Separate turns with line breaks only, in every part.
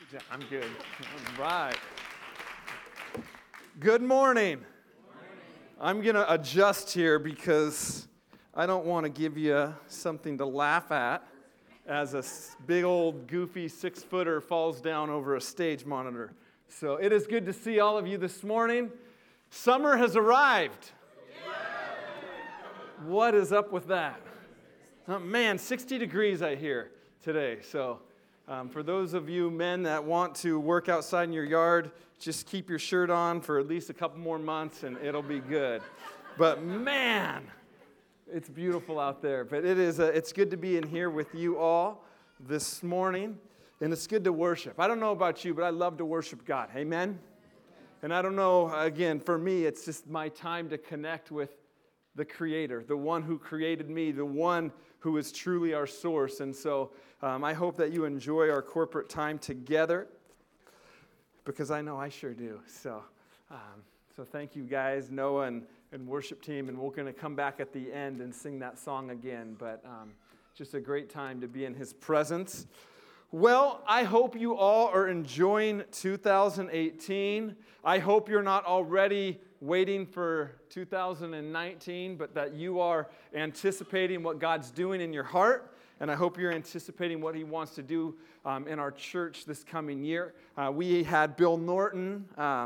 I'm good. All right. Good morning. I'm going to adjust here because I don't want to give you something to laugh at as a big old goofy 6-footer falls down over a stage monitor. So it is good to see all of you this morning. Summer has arrived. What is up with that? Oh, man, 60 degrees I hear today. So for those of you men that want to work outside in your yard, just keep your shirt on for at least a couple more months and it'll be good. But man, it's beautiful out there. But it's good to be in here with you all this morning. And it's good to worship. I don't know about you, but I love to worship God. Amen? And I don't know, again, for me, it's just my time to connect with the Creator, the one who created me, the one who is truly our source. And so I hope that you enjoy our corporate time together, because I know I sure do. So thank you guys, Noah and worship team, and we're going to come back at the end and sing that song again. But just a great time to be in His presence. Well, I hope you all are enjoying 2018. I hope you're not already waiting for 2019, but that you are anticipating what God's doing in your heart. And I hope you're anticipating what He wants to do in our church this coming year. We had Bill Norton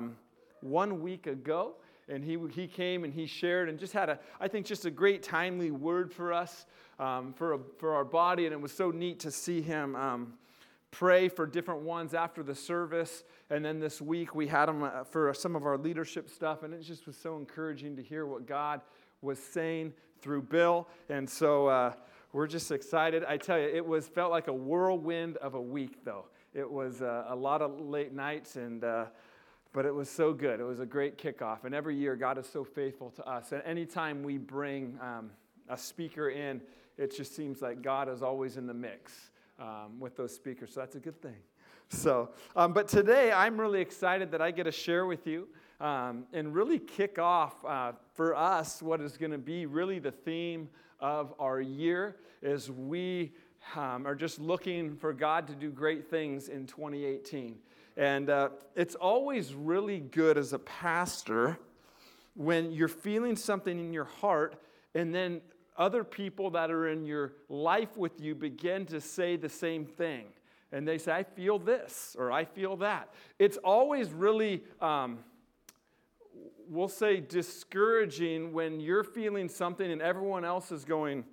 1 week ago, and he came and he shared and just had I think just a great timely word for us, for our body. And it was so neat to see him pray for different ones after the service. And then this week we had him for some of our leadership stuff. And it just was so encouraging to hear what God was saying through Bill. And so we're just excited. I tell you, felt like a whirlwind of a week, though. It was a lot of late nights, but it was so good. It was a great kickoff. And every year, God is so faithful to us. And anytime we bring a speaker in, it just seems like God is always in the mix with those speakers. So that's a good thing. So, but today, I'm really excited that I get to share with you and really kick off for us what is going to be really the theme of our year, as we are just looking for God to do great things in 2018. And it's always really good as a pastor when you're feeling something in your heart and then other people that are in your life with you begin to say the same thing. And they say, I feel this, or I feel that. It's always really, we'll say, discouraging when you're feeling something and everyone else is going,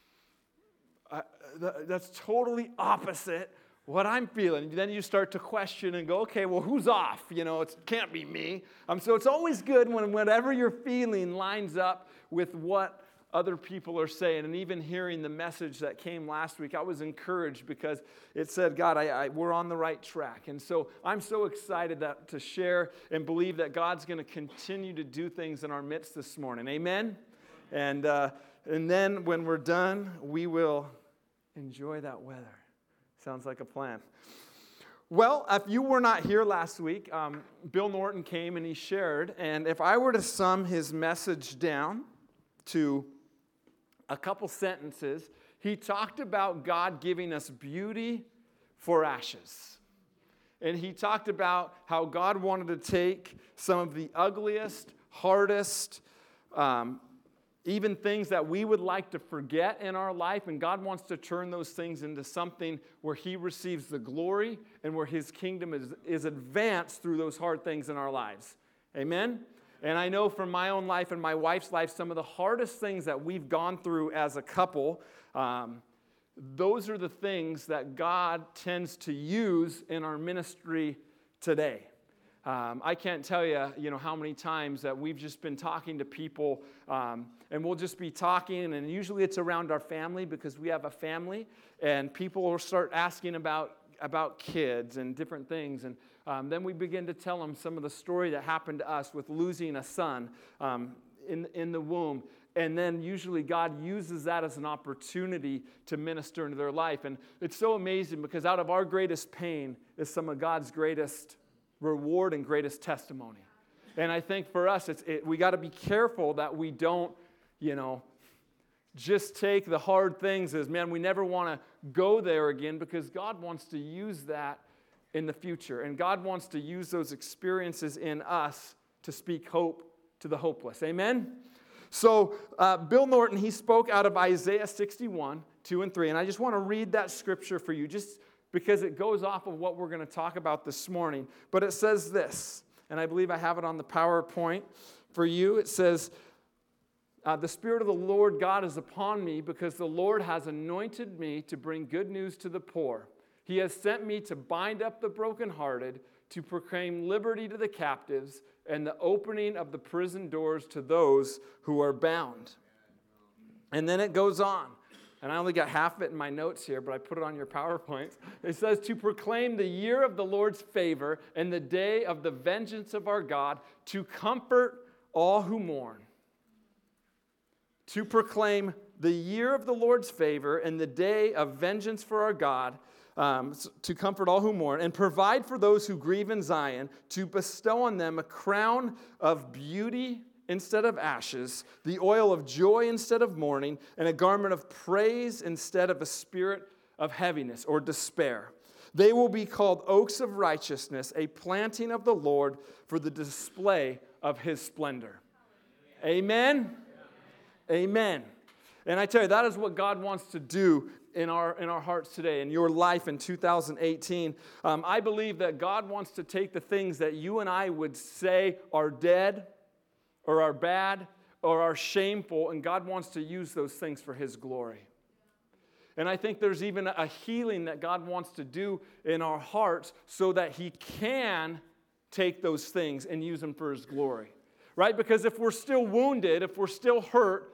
that's totally opposite what I'm feeling. Then you start to question and go, okay, well, who's off? It can't be me. So it's always good when whatever you're feeling lines up with what other people are saying. And even hearing the message that came last week, I was encouraged because it said, God, we're on the right track. And so I'm so excited to share and believe that God's going to continue to do things in our midst this morning. Amen? And then when we're done, we will enjoy that weather. Sounds like a plan. Well, if you were not here last week, Bill Norton came and he shared. And if I were to sum his message down to a couple sentences, he talked about God giving us beauty for ashes. And he talked about how God wanted to take some of the ugliest, hardest, even things that we would like to forget in our life, and God wants to turn those things into something where He receives the glory and where His kingdom is advanced through those hard things in our lives. Amen? And I know from my own life and my wife's life, some of the hardest things that we've gone through as a couple, those are the things that God tends to use in our ministry today. I can't tell you, how many times that we've just been talking to people, and we'll just be talking, and usually it's around our family because we have a family, and people will start asking about kids and different things, and then we begin to tell them some of the story that happened to us with losing a son in the womb. And then usually God uses that as an opportunity to minister into their life. And it's so amazing because out of our greatest pain is some of God's greatest reward and greatest testimony. And I think for us, we got to be careful that we don't, just take the hard things as, man, we never want to go there again, because God wants to use that in the future. And God wants to use those experiences in us to speak hope to the hopeless. Amen? So Bill Norton, he spoke out of Isaiah 61, 2 and 3. And I just want to read that scripture for you just because it goes off of what we're going to talk about this morning. But it says this, and I believe I have it on the PowerPoint for you. It says, the Spirit of the Lord God is upon me because the Lord has anointed me to bring good news to the poor. He has sent me to bind up the brokenhearted, to proclaim liberty to the captives, and the opening of the prison doors to those who are bound. And then it goes on. And I only got half of it in my notes here, but I put it on your PowerPoint. It says, to proclaim the year of the Lord's favor and the day of the vengeance of our God, to comfort all who mourn. To proclaim the year of the Lord's favor and the day of vengeance for our God, to comfort all who mourn, and provide for those who grieve in Zion, to bestow on them a crown of beauty instead of ashes, the oil of joy instead of mourning, and a garment of praise instead of a spirit of heaviness or despair. They will be called oaks of righteousness, a planting of the Lord for the display of his splendor. Amen? Amen. And I tell you, that is what God wants to do in our hearts today, in your life in 2018. I believe that God wants to take the things that you and I would say are dead or are bad or are shameful, and God wants to use those things for his glory. And I think there's even a healing that God wants to do in our hearts so that he can take those things and use them for his glory. Right? Because if we're still wounded, if we're still hurt,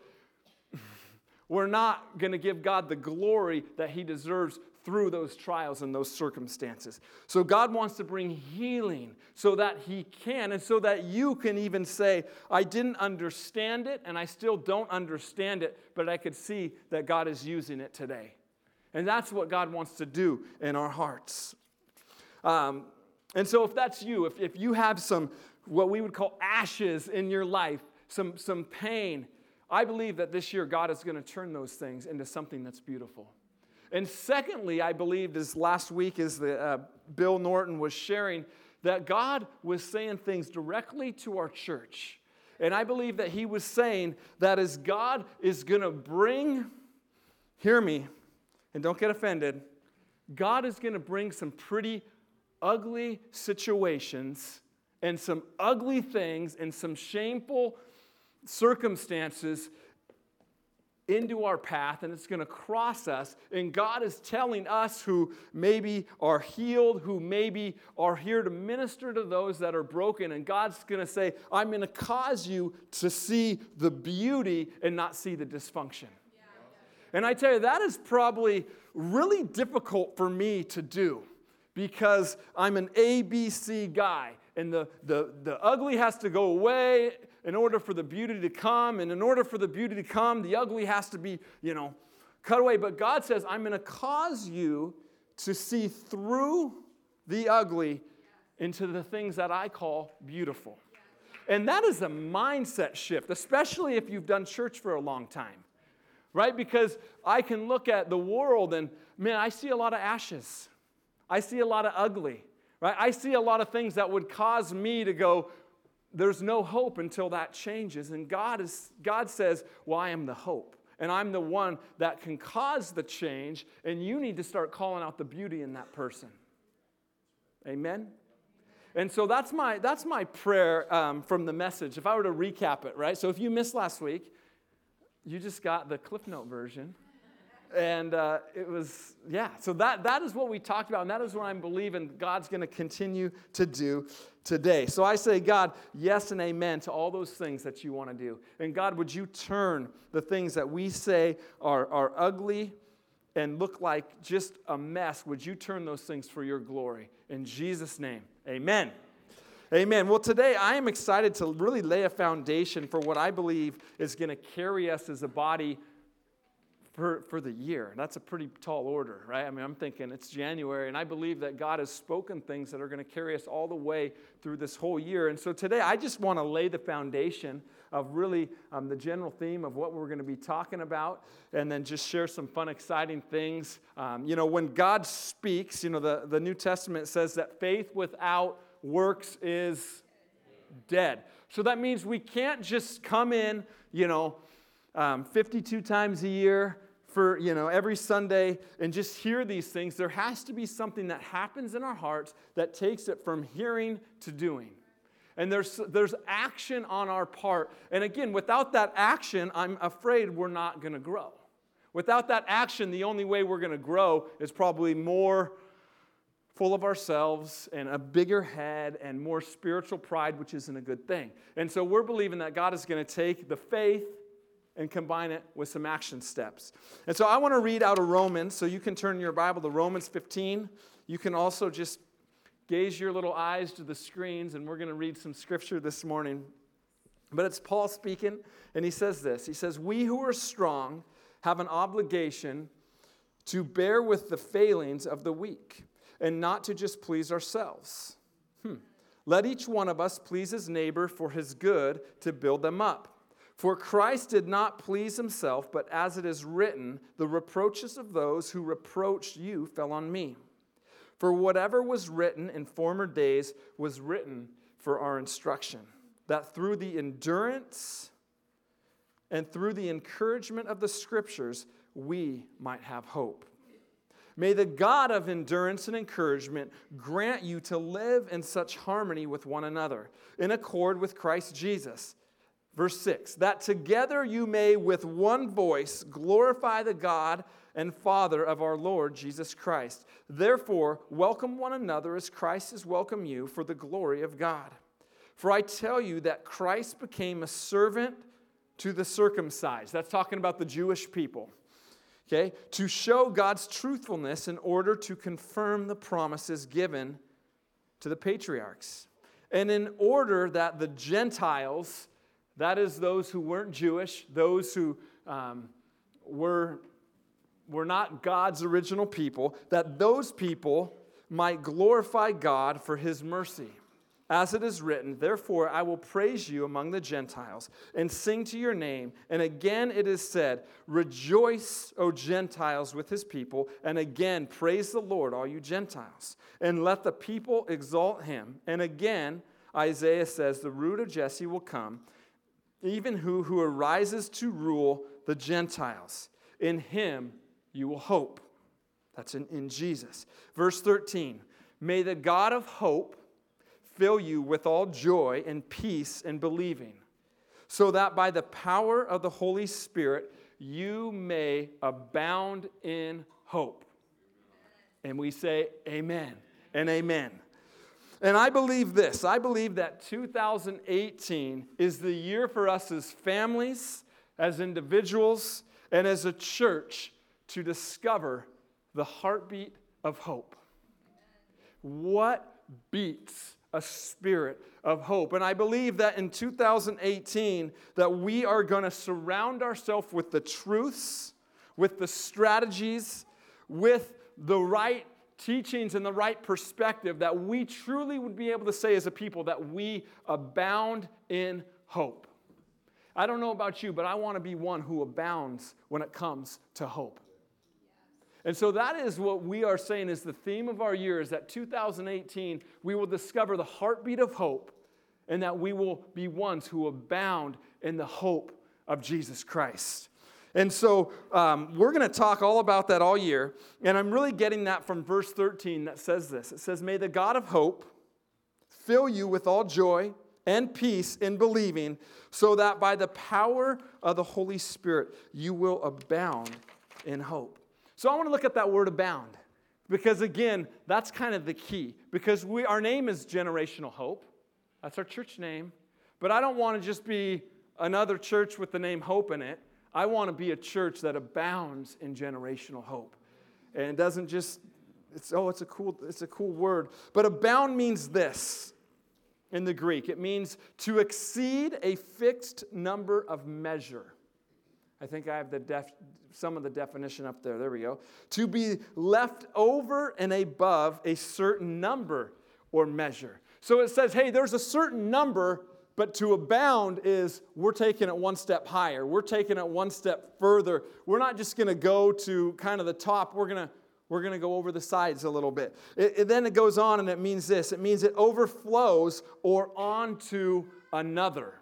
we're not going to give God the glory that he deserves through those trials and those circumstances. So God wants to bring healing so that he can, and so that you can even say, I didn't understand it, and I still don't understand it, but I could see that God is using it today. And that's what God wants to do in our hearts. And so if that's you, if you have some, what we would call ashes in your life, some pain, I believe that this year God is going to turn those things into something that's beautiful. And secondly, I believe this last week as Bill Norton was sharing, that God was saying things directly to our church. And I believe that he was saying that as God is going to bring, hear me, and don't get offended, God is going to bring some pretty ugly situations and some ugly things and some shameful circumstances into our path, and it's going to cross us. And God is telling us who maybe are healed, who maybe are here to minister to those that are broken, and God's going to say, I'm going to cause you to see the beauty and not see the dysfunction. And I tell you, that is probably really difficult for me to do because I'm an ABC guy, and the ugly has to go away in order for the beauty to come. And in order for the beauty to come, the ugly has to be, cut away. But God says, I'm going to cause you to see through the ugly into the things that I call beautiful. And that is a mindset shift, especially if you've done church for a long time, right? Because I can look at the world and, man, I see a lot of ashes. I see a lot of ugly, right? I see a lot of things that would cause me to go, there's no hope until that changes. And God says, well, I am the hope. And I'm the one that can cause the change. And you need to start calling out the beauty in that person. Amen? And so that's my prayer from the message. If I were to recap it, right? So if you missed last week, you just got the Cliff Note version. And it was, so that is what we talked about, and that is what I'm believing God's going to continue to do today. So I say, God, yes and amen to all those things that you want to do. And God, would you turn the things that we say are ugly and look like just a mess, would you turn those things for your glory? In Jesus' name, amen. Amen. Well, today I am excited to really lay a foundation for what I believe is going to carry us as a body for the year. That's a pretty tall order, right? I mean, I'm thinking it's January, and I believe that God has spoken things that are going to carry us all the way through this whole year. And so today, I just want to lay the foundation of really the general theme of what we're going to be talking about, and then just share some fun, exciting things. When God speaks, the New Testament says that faith without works is dead. So that means we can't just come in, 52 times a year for, every Sunday and just hear these things. There has to be something that happens in our hearts that takes it from hearing to doing. And there's action on our part. And again, without that action, I'm afraid we're not going to grow. Without that action, the only way we're going to grow is probably more full of ourselves and a bigger head and more spiritual pride, which isn't a good thing. And so we're believing that God is going to take the faith and combine it with some action steps. And so I want to read out of Romans, so you can turn your Bible to Romans 15. You can also just gaze your little eyes to the screens, and we're going to read some scripture this morning. But it's Paul speaking, and he says this. He says, "We who are strong have an obligation to bear with the failings of the weak, and not to just please ourselves. Let each one of us please his neighbor for his good, to build them up. For Christ did not please himself, but as it is written, the reproaches of those who reproached you fell on me. For whatever was written in former days was written for our instruction, that through the endurance and through the encouragement of the Scriptures, we might have hope. May the God of endurance and encouragement grant you to live in such harmony with one another, in accord with Christ Jesus." Verse 6, "That together you may with one voice glorify the God and Father of our Lord Jesus Christ. Therefore, welcome one another as Christ has welcomed you for the glory of God. For I tell you that Christ became a servant to the circumcised." That's talking about the Jewish people. Okay, "to show God's truthfulness in order to confirm the promises given to the patriarchs. And in order that the Gentiles," that is those who weren't Jewish, those who were not God's original people, "that those people might glorify God for his mercy. As it is written, therefore I will praise you among the Gentiles and sing to your name. And again it is said, rejoice, O Gentiles, with his people. And again, praise the Lord, all you Gentiles. And let the people exalt him. And again, Isaiah says, the root of Jesse will come, even who arises to rule the Gentiles. In him you will hope." That's in Jesus. Verse 13, "May the God of hope fill you with all joy and peace in believing, so that by the power of the Holy Spirit you may abound in hope." And we say amen and amen. And I believe this. I believe that 2018 is the year for us as families, as individuals, and as a church to discover the heartbeat of hope. What beats a spirit of hope? And I believe that in 2018 that we are going to surround ourselves with the truths, with the strategies, with the right teachings and the right perspective, that we truly would be able to say as a people that we abound in hope. I don't know about you, but I want to be one who abounds when it comes to hope. And so that is what we are saying is the theme of our year, is that 2018, we will discover the heartbeat of hope, and that we will be ones who abound in the hope of Jesus Christ. And so we're going to talk all about that all year, and I'm really getting that from verse 13 that says this. It says, "May the God of hope fill you with all joy and peace in believing, so that by the power of the Holy Spirit you will abound in hope." So I want to look at that word abound, because again, that's kind of the key. Because our name is Generational Hope. That's our church name. But I don't want to just be another church with the name Hope in it. I want to be a church that abounds in generational hope. And it doesn't just, it's a cool word. But abound means this in the Greek. It means to exceed a fixed number of measure. I think I have some of the definition up there. There we go. To be left over and above a certain number or measure. So it says, hey, there's a certain number, but to abound is we're taking it one step higher. We're taking it one step further. We're not just going to go to kind of the top. We're going to go over the sides a little bit. Then it goes on and it means this. It means it overflows or onto another.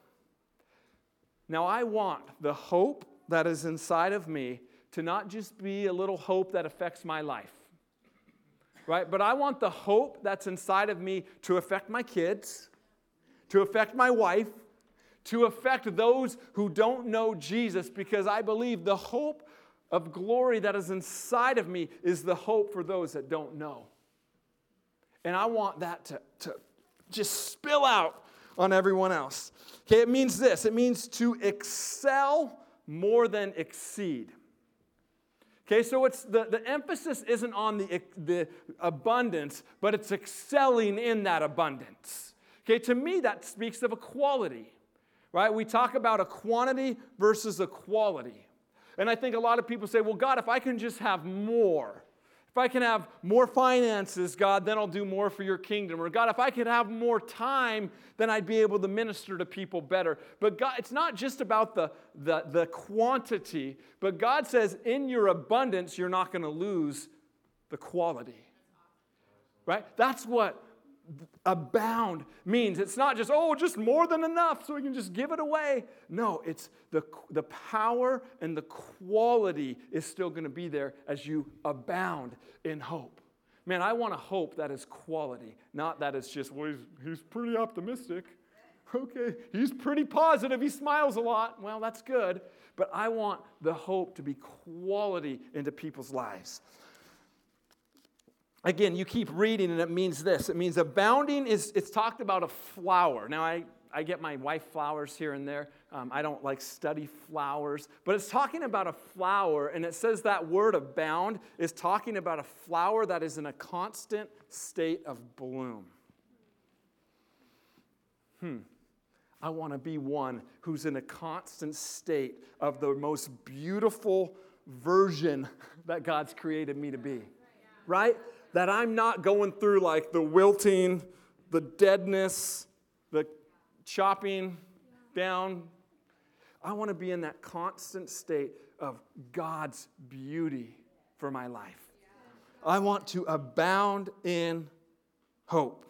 Now I want the hope that is inside of me to not just be a little hope that affects my life. Right? But I want the hope that's inside of me to affect my kids, to affect my wife, to affect those who don't know Jesus, because I believe the hope of glory that is inside of me is the hope for those that don't know. And I want that to just spill out on everyone else. Okay, it means this. It means to excel more than exceed. Okay, so it's the emphasis isn't on the abundance, but it's excelling in that abundance. Okay, to me that speaks of a quality, right? We talk about a quantity versus a quality. And I think a lot of people say, well, God, if I can just have more, if I can have more finances, God, then I'll do more for your kingdom. Or God, if I could have more time, then I'd be able to minister to people better. But God, it's not just about the quantity, but God says in your abundance, you're not going to lose the quality. Right? That's what abound means. It's not just, just more than enough so we can just give it away. No, it's the power and the quality is still going to be there as you abound in hope. Man, I want a hope that is quality, not that it's just, well, he's pretty optimistic. Okay, he's pretty positive. He smiles a lot. Well, that's good. But I want the hope to be quality into people's lives. Again, you keep reading and it means this. It means abounding it's talked about a flower. Now, I get my wife flowers here and there. I don't study flowers. But it's talking about a flower, and it says that word abound is talking about a flower that is in a constant state of bloom. I want to be one who's in a constant state of the most beautiful version that God's created me to be. Right? That I'm not going through the wilting, the deadness, the chopping down. I want to be in that constant state of God's beauty for my life. I want to abound in hope.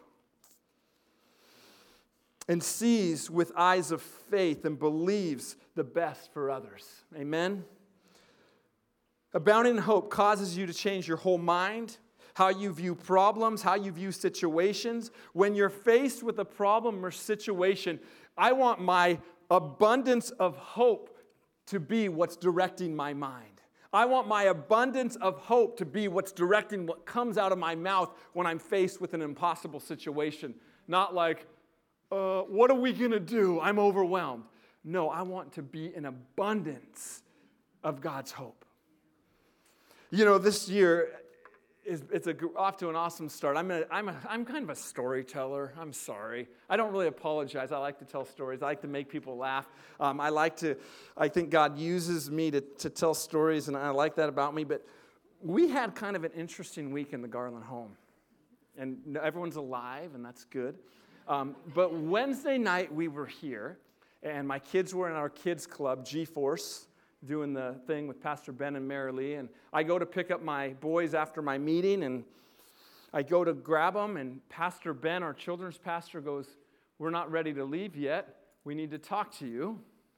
And sees with eyes of faith and believes the best for others. Amen? Abounding in hope causes you to change your whole mind, how you view problems, how you view situations. When you're faced with a problem or situation, I want my abundance of hope to be what's directing my mind. I want my abundance of hope to be what's directing what comes out of my mouth when I'm faced with an impossible situation. Not what are we going to do? I'm overwhelmed. No, I want to be an abundance of God's hope. You know, this year, it's off to an awesome start. I'm kind of a storyteller. I'm sorry. I don't really apologize. I like to tell stories. I like to make people laugh. I think God uses me to tell stories, and I like that about me. But we had kind of an interesting week in the Garland home. And everyone's alive, and that's good. But Wednesday night, we were here, and my kids were in our kids club, G-Force, doing the thing with Pastor Ben and Mary Lee, and I go to pick up my boys after my meeting, and I go to grab them, and Pastor Ben, our children's pastor, goes, "We're not ready to leave yet. We need to talk to you."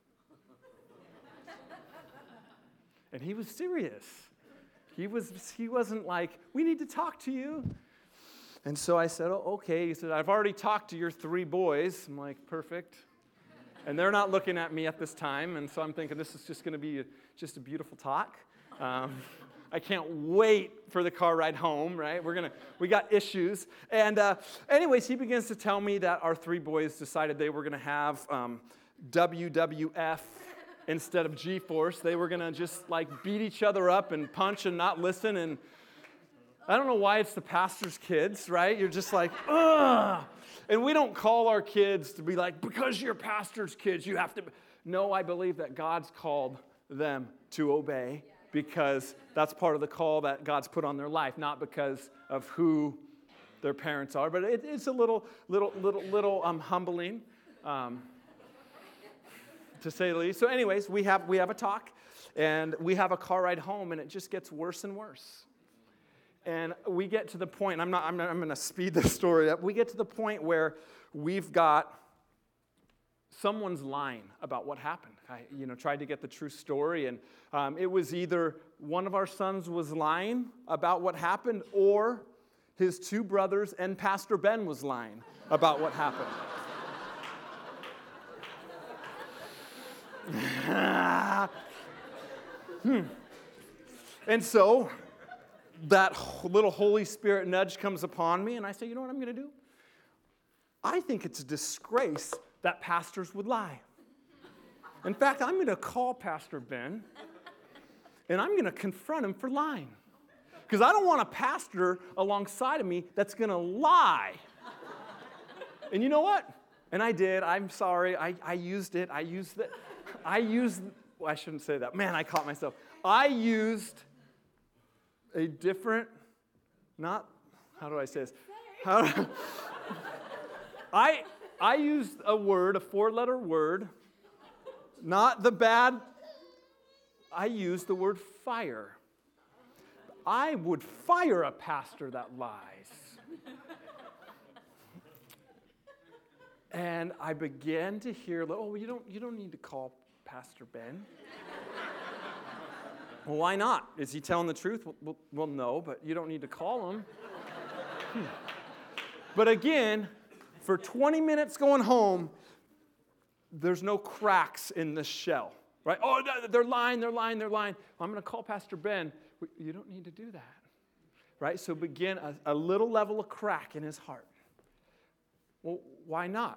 And he was serious. He wasn't like, "We need to talk to you." And so I said, "Oh, okay." He said, "I've already talked to your 3 boys." I'm like, "Perfect." And they're not looking at me at this time, and so I'm thinking this is just going to be just a beautiful talk. I can't wait for the car ride home, right? We got issues. And anyways, he begins to tell me that our 3 boys decided they were going to have WWF instead of G-Force. They were going to just beat each other up and punch and not listen. And I don't know why it's the pastor's kids, right? You're just ugh. And we don't call our kids to be because you're pastor's kids, you have to. No, I believe that God's called them to obey because that's part of the call that God's put on their life, not because of who their parents are. But it's a little humbling, to say the least. So anyways, we have a talk, and we have a car ride home, and it just gets worse and worse. And we get to the point, I'm going to speed the story up. We get to the point where we've got someone's lying about what happened. I tried to get the true story, and it was either one of our sons was lying about what happened, or his two brothers and Pastor Ben was lying about what happened. And so that little Holy Spirit nudge comes upon me, and I say, you know what I'm going to do? I think it's a disgrace that pastors would lie. In fact, I'm going to call Pastor Ben, and I'm going to confront him for lying. Because I don't want a pastor alongside of me that's going to lie. And you know what? And I did. I'm sorry. I used it. I shouldn't say that. Man, I caught myself. I used a different, how do I say this? I used a word, a 4-letter word, not the bad. I used the word fire. I would fire a pastor that lies. And I began to hear, you don't need to call Pastor Ben. Well, why not? Is he telling the truth? Well, no, but you don't need to call him. But again, for 20 minutes going home, there's no cracks in the shell, right? Oh, they're lying. Well, I'm going to call Pastor Ben. You don't need to do that, right? So begin a little level of crack in his heart. Well, why not?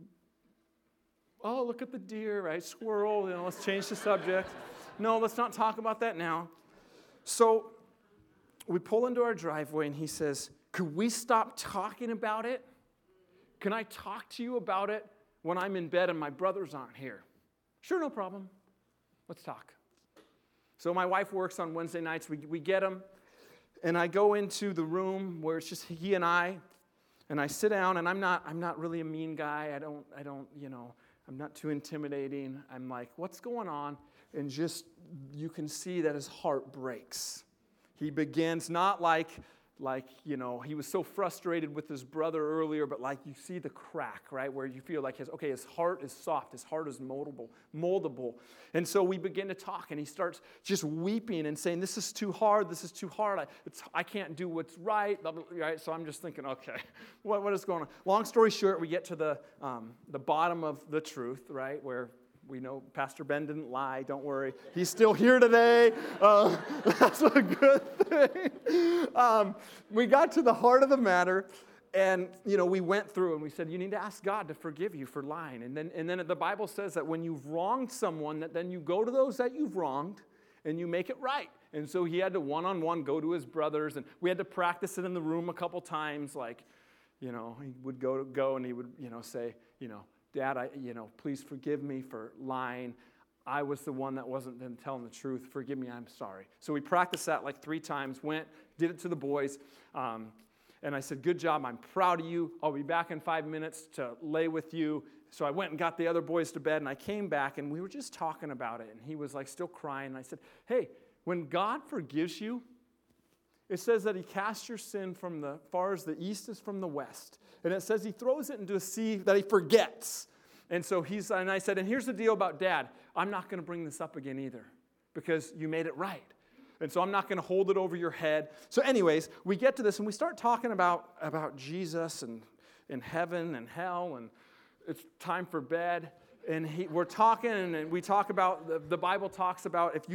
Oh, look at the deer, right? Squirrel, let's change the subject. No, let's not talk about that now. So we pull into our driveway, and he says, could we stop talking about it? Can I talk to you about it when I'm in bed and my brothers aren't here? Sure, no problem. Let's talk. So my wife works on Wednesday nights. We get him, and I go into the room where it's just he and I sit down, and I'm not really a mean guy. I'm not too intimidating. I'm like, what's going on? And just, you can see that his heart breaks. He begins not like he was so frustrated with his brother earlier, but like you see the crack, right? Where you feel like his heart is soft, his heart is moldable. And so we begin to talk, and he starts just weeping and saying, this is too hard, I can't do what's right, blah, blah, right? So I'm just thinking, okay, what is going on? Long story short, we get to the bottom of the truth, right? Where we know Pastor Ben didn't lie. Don't worry. He's still here today. That's a good thing. We got to the heart of the matter, and we went through and we said, you need to ask God to forgive you for lying. And then the Bible says that when you've wronged someone, that then you go to those that you've wronged and you make it right. And so he had to one-on-one go to his brothers, and we had to practice it in the room a couple times. Like, he would go and he would say, Dad, please forgive me for lying. I was the one that wasn't then telling the truth. Forgive me, I'm sorry. So we practiced that like 3 times, did it to the boys. And I said, good job, I'm proud of you. I'll be back in 5 minutes to lay with you. So I went and got the other boys to bed, and I came back, and we were just talking about it. And he was like still crying. And I said, hey, when God forgives you, it says that he casts your sin from the far as the east is from the west. And it says he throws it into a sea that he forgets. And so and I said, and here's the deal about Dad. I'm not going to bring this up again either because you made it right. And so I'm not going to hold it over your head. So anyways, we get to this, and we start talking about Jesus and heaven and hell, and it's time for bed. And we're talking, and we talk about, the Bible talks about if you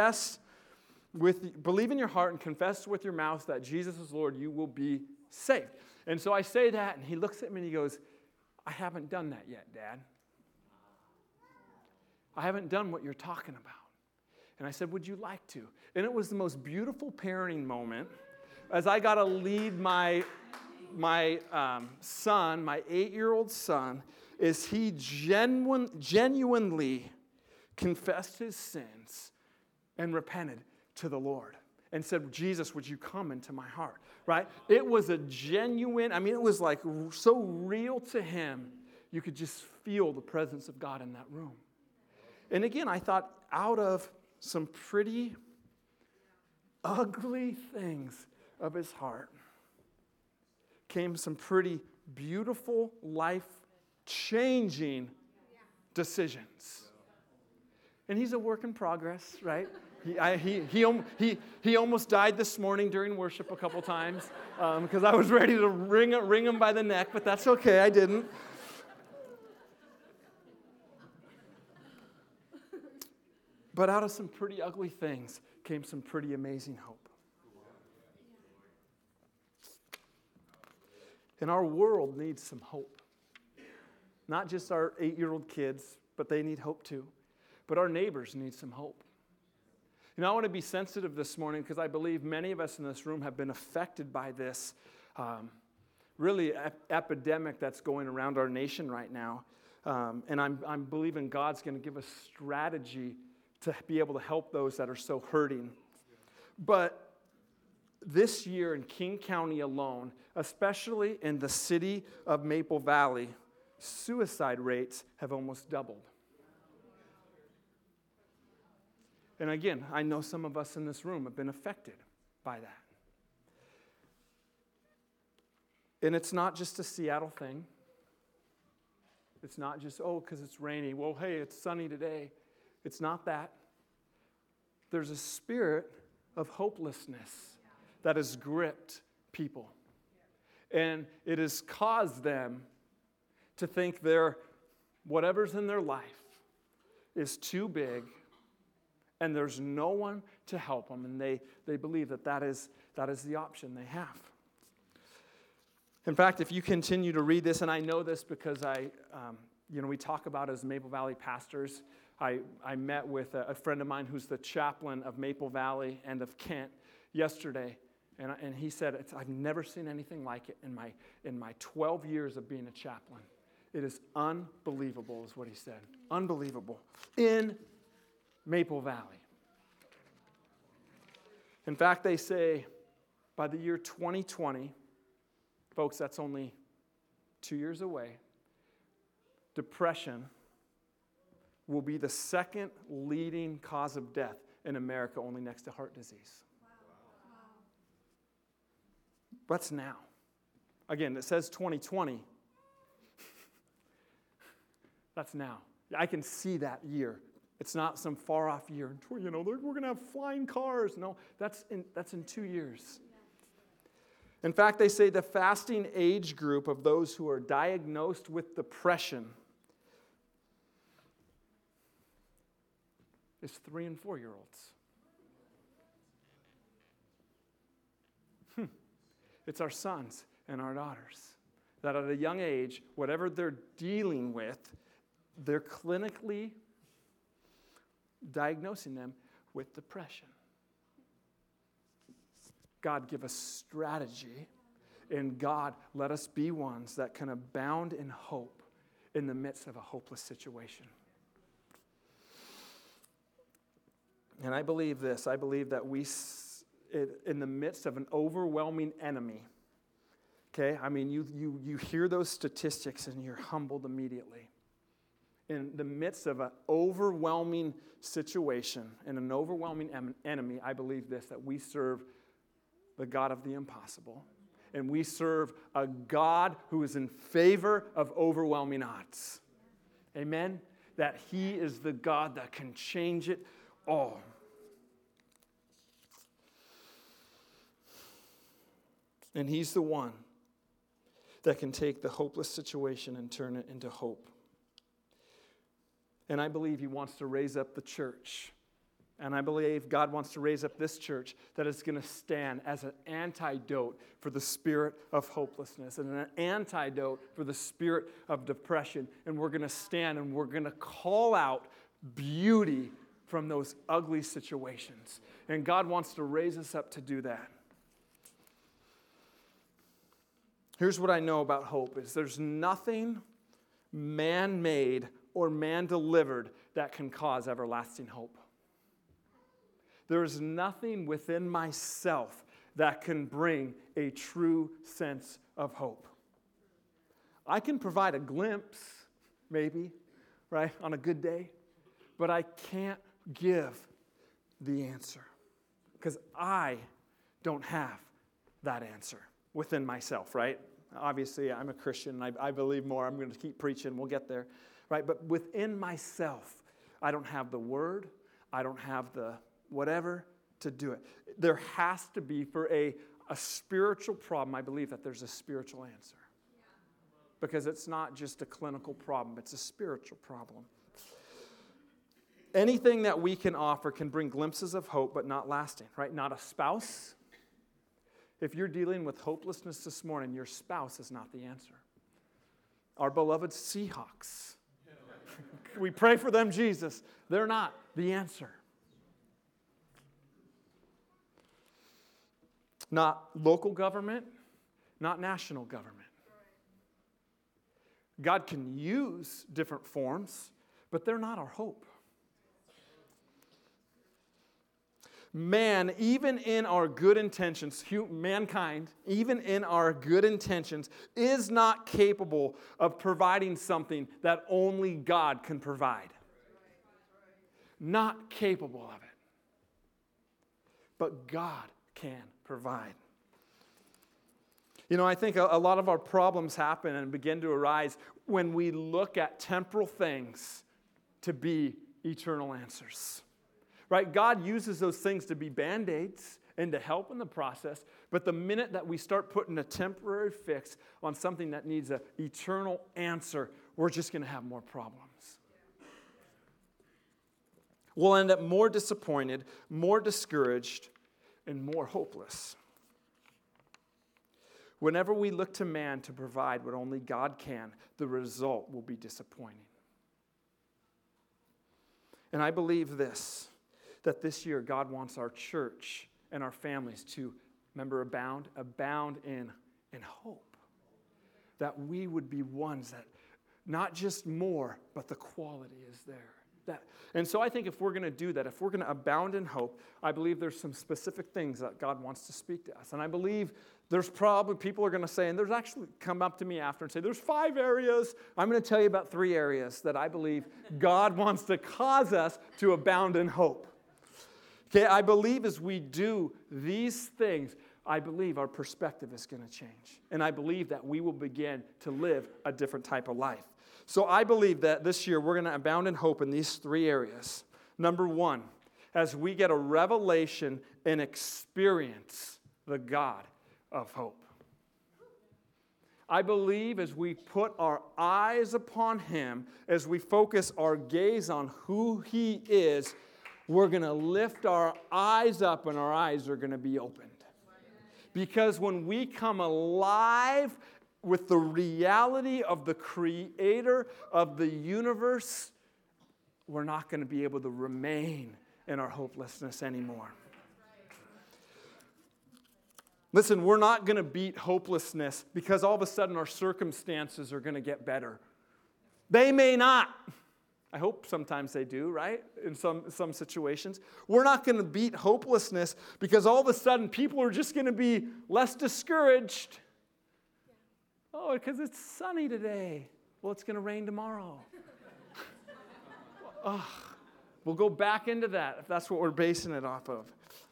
believe in your heart and confess with your mouth that Jesus is Lord, you will be saved. And so I say that, and he looks at me and he goes, I haven't done that yet, Dad. I haven't done what you're talking about. And I said, would you like to? And it was the most beautiful parenting moment as I got to lead my son, my 8-year-old son, is he genuinely confessed his sins, and repented to the Lord and said, Jesus, would you come into my heart, right? It was a genuine, it was like so real to him, you could just feel the presence of God in that room. And again, I thought out of some pretty ugly things of his heart came some pretty beautiful, life-changing decisions. And he's a work in progress, right? He almost died this morning during worship a couple times because I was ready to wring him by the neck, but that's okay, I didn't. But out of some pretty ugly things came some pretty amazing hope. And our world needs some hope. Not just our 8-year-old kids, but they need hope too. But our neighbors need some hope. I want to be sensitive this morning because I believe many of us in this room have been affected by this really epidemic that's going around our nation right now. And I'm believing God's going to give us strategy to be able to help those that are so hurting. But this year in King County alone, especially in the city of Maple Valley, suicide rates have almost doubled. And again, I know some of us in this room have been affected by that. And it's not just a Seattle thing. It's not just, because it's rainy. Well, hey, it's sunny today. It's not that. There's a spirit of hopelessness that has gripped people. And it has caused them to think whatever's in their life is too big and there's no one to help them. And they believe that is the option they have. In fact, if you continue to read this, and I know this because we talk about as Maple Valley pastors. I met with a friend of mine who's the chaplain of Maple Valley and of Kent yesterday, and he said, I've never seen anything like it in my 12 years of being a chaplain. It is unbelievable, is what he said. Unbelievable. In Maple Valley. In fact, they say by the year 2020, folks, that's only 2 years away, depression will be the second leading cause of death in America, only next to heart disease. Wow. That's now. Again, it says 2020. That's now. I can see that year. It's not some far-off year. We're going to have flying cars. No, that's in 2 years. In fact, they say the fasting age group of those who are diagnosed with depression is 3 and 4-year-olds. It's our sons and our daughters that at a young age, whatever they're dealing with, they're clinically diagnosing them with depression. God, give us strategy, and God, let us be ones that can abound in hope in the midst of a hopeless situation. And I believe this. I believe that in the midst of an overwhelming enemy, okay? You hear those statistics and you're humbled immediately. In the midst of an overwhelming situation and an overwhelming enemy, I believe this, that we serve the God of the impossible. And we serve a God who is in favor of overwhelming odds. Amen? That He is the God that can change it all. And He's the one that can take the hopeless situation and turn it into hope. And I believe He wants to raise up the church. And I believe God wants to raise up this church that is going to stand as an antidote for the spirit of hopelessness and an antidote for the spirit of depression. And we're going to stand and we're going to call out beauty from those ugly situations. And God wants to raise us up to do that. Here's what I know about hope is there's nothing man-made or man-delivered that can cause everlasting hope. There is nothing within myself that can bring a true sense of hope. I can provide a glimpse, maybe, right, on a good day, but I can't give the answer because I don't have that answer within myself, right? Obviously, I'm a Christian, and I believe more. I'm going to keep preaching. We'll get there, right? But within myself, I don't have the word. I don't have the whatever to do it. There has to be, for a spiritual problem, I believe that there's a spiritual answer. Because it's not just a clinical problem, it's a spiritual problem. Anything that we can offer can bring glimpses of hope, but not lasting, right? Not a spouse. If you're dealing with hopelessness this morning, your spouse is not the answer. Our beloved Seahawks. We pray for them, Jesus. They're not the answer. Not local government, not national government. God can use different forms, but they're not our hope. Man, even in our good intentions, mankind, even in our good intentions, is not capable of providing something that only God can provide. Not capable of it. But God can provide. You know, I think a lot of our problems happen and begin to arise when we look at temporal things to be eternal answers. Right? God uses those things to be Band-Aids and to help in the process, but the minute that we start putting a temporary fix on something that needs an eternal answer, we're just going to have more problems. We'll end up more disappointed, more discouraged, and more hopeless. Whenever we look to man to provide what only God can, the result will be disappointing. And I believe this, that this year God wants our church and our families to, remember, abound in hope. That we would be ones that, not just more, but the quality is there. And so I think if we're going to do that, if we're going to abound in hope, I believe there's some specific things that God wants to speak to us. And I believe there's probably, people are going to say, and there's actually come up to me after and say, there's 5 areas. I'm going to tell you about 3 areas that I believe God wants to cause us to abound in hope. Okay, I believe as we do these things, I believe our perspective is going to change. And I believe that we will begin to live a different type of life. So I believe that this year we're going to abound in hope in these 3 areas. Number 1, as we get a revelation and experience the God of hope. I believe as we put our eyes upon Him, as we focus our gaze on who He is, we're going to lift our eyes up and our eyes are going to be opened. Because when we come alive with the reality of the Creator of the universe, we're not going to be able to remain in our hopelessness anymore. Listen, we're not going to beat hopelessness because all of a sudden our circumstances are going to get better. They may not. I hope sometimes they do, right? In some situations. We're not going to beat hopelessness because all of a sudden people are just going to be less discouraged. Oh, because it's sunny today. Well, it's going to rain tomorrow. We'll go back into that if that's what we're basing it off of.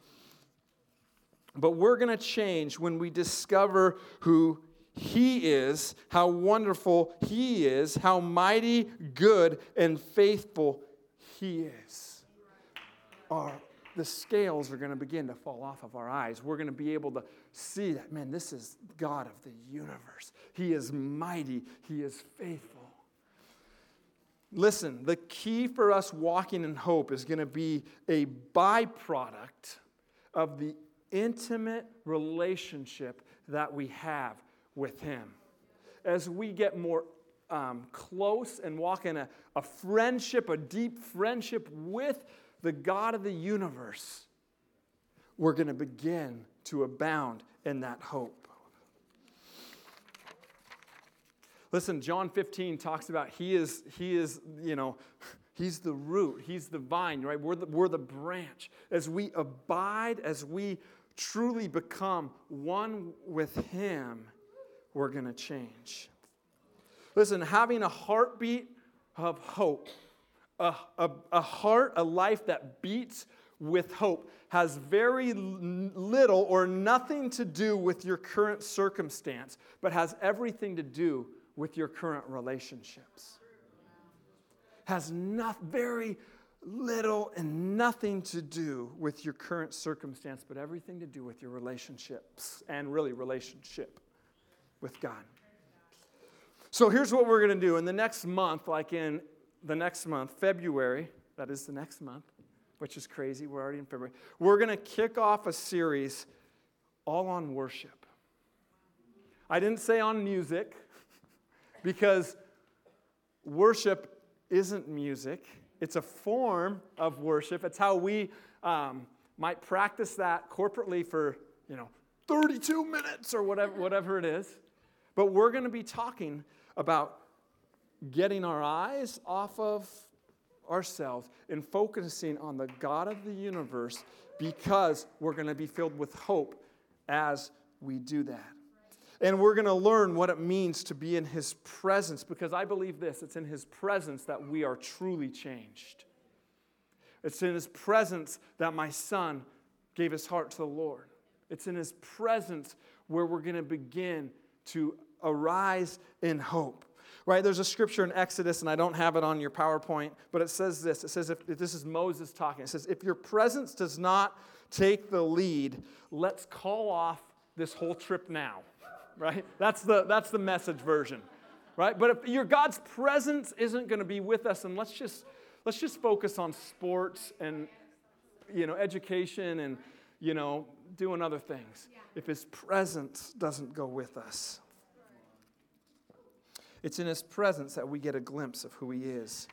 But we're going to change when we discover who He is, how wonderful He is, how mighty, good, and faithful He is. The scales are going to begin to fall off of our eyes. We're going to be able to see that, man, this is God of the universe. He is mighty. He is faithful. Listen, the key for us walking in hope is going to be a byproduct of the intimate relationship that we have with Him. As we get more close and walk in a friendship, a deep friendship with the God of the universe, we're going to begin to abound in that hope. Listen, John 15 talks about He is, He's the root. He's the vine, right? We're the branch. As we abide, as we truly become one with Him, we're going to change. Listen, having a heartbeat of hope, a heart, a life that beats with hope, has very little or nothing to do with your current circumstance, but has everything to do with your current relationships. Has very little and nothing to do with your current circumstance, but everything to do with your relationships and really relationship with God. So here's what we're going to do. In the next month, February, that is the next month, which is crazy. We're already in February. We're going to kick off a series all on worship. I didn't say on music because worship isn't music. It's a form of worship. It's how we might practice that corporately for 32 minutes or whatever it is. But we're going to be talking about getting our eyes off of ourselves and focusing on the God of the universe, because we're going to be filled with hope as we do that. And we're going to learn what it means to be in His presence, because I believe this, it's in His presence that we are truly changed. It's in His presence that my son gave his heart to the Lord. It's in His presence where we're going to begin to arise in hope. Right, there's a scripture in Exodus, and I don't have it on your PowerPoint, but it says this. It says, if this is Moses talking, it says, if your presence does not take the lead, let's call off this whole trip now. Right? That's the Message version. Right? But if your God's presence isn't going to be with us, and let's just focus on sports and education and doing other things. If His presence doesn't go with us. It's in His presence that we get a glimpse of who He is.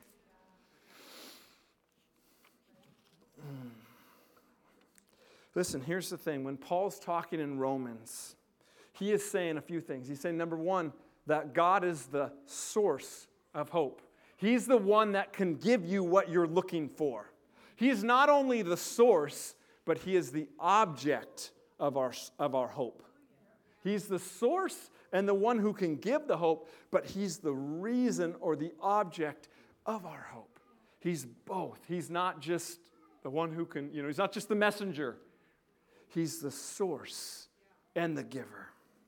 Listen, here's the thing. When Paul's talking in Romans, he is saying a few things. He's saying, number one, that God is the source of hope. He's the one that can give you what you're looking for. He's not only the source, but He is the object of our hope. He's the source and the one who can give the hope, but He's the reason or the object of our hope. He's both. He's not just the one who can, He's not just the messenger. He's the source and the giver.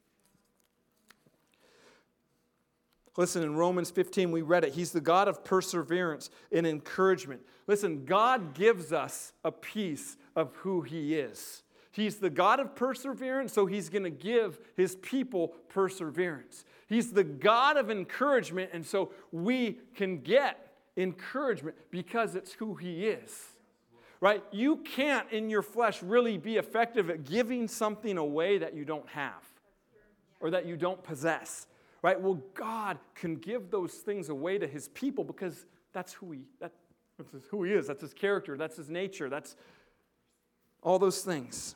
Listen, in Romans 15, we read it. He's the God of perseverance and encouragement. Listen, God gives us a piece of who He is. He's the God of perseverance, so He's going to give His people perseverance. He's the God of encouragement, and so we can get encouragement because it's who He is. Right? You can't, in your flesh, really be effective at giving something away that you don't have or that you don't possess. Right? Well, God can give those things away to His people because that's who He is. That's His character. That's His nature. That's all those things.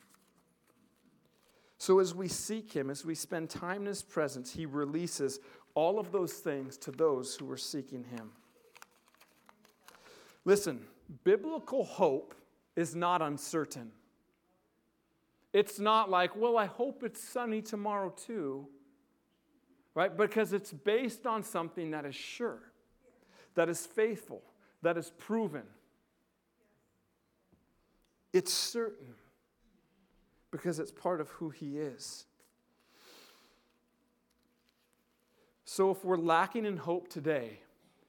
So as we seek Him, as we spend time in His presence, He releases all of those things to those who are seeking Him. Listen, biblical hope is not uncertain. It's not like, well, I hope it's sunny tomorrow too. Right? Because it's based on something that is sure, that is faithful, that is proven. It's certain because it's part of who He is. So if we're lacking in hope today,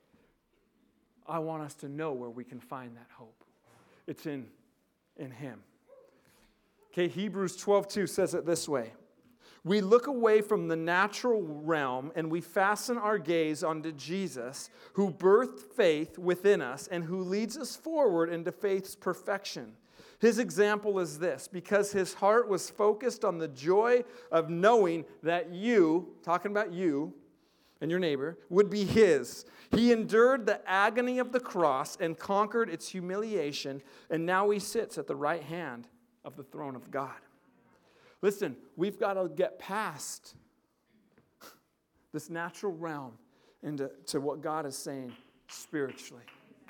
I want us to know where we can find that hope. It's in Him. Okay, Hebrews 12:2 says it this way. We look away from the natural realm and we fasten our gaze onto Jesus, who birthed faith within us and who leads us forward into faith's perfection. His example is this: because His heart was focused on the joy of knowing that you, talking about you and your neighbor, would be His. He endured the agony of the cross and conquered its humiliation, and now He sits at the right hand of the throne of God. Listen, we've got to get past this natural realm into what God is saying spiritually.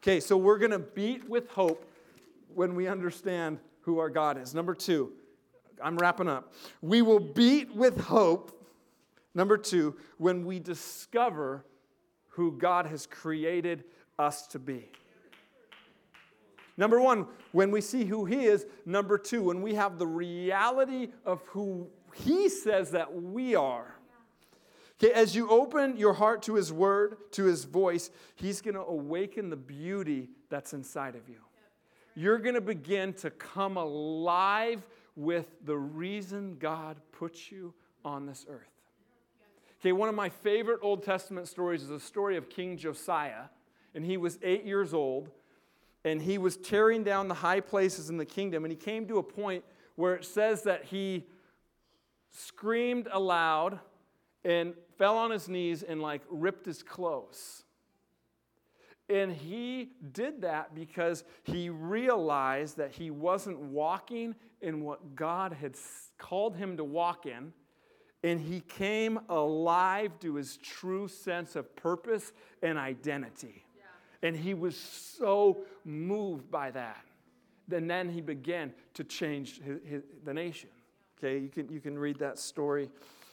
Okay, so we're going to beat with hope when we understand who our God is. Number 2, I'm wrapping up. We will beat with hope, number 2, when we discover who God has created us to be. Number 1, when we see who He is. Number 2, when we have the reality of who He says that we are. Okay, as you open your heart to His word, to His voice, He's going to awaken the beauty that's inside of you. You're going to begin to come alive with the reason God put you on this earth. Okay, one of my favorite Old Testament stories is the story of King Josiah. And he was 8 years old, and he was tearing down the high places in the kingdom. And he came to a point where it says that he screamed aloud and fell on his knees and ripped his clothes. And he did that because he realized that he wasn't walking in what God had called him to walk in. And he came alive to his true sense of purpose and identity. Yeah. And he was so moved by that. And then he began to change the nation. Okay, you can read that story.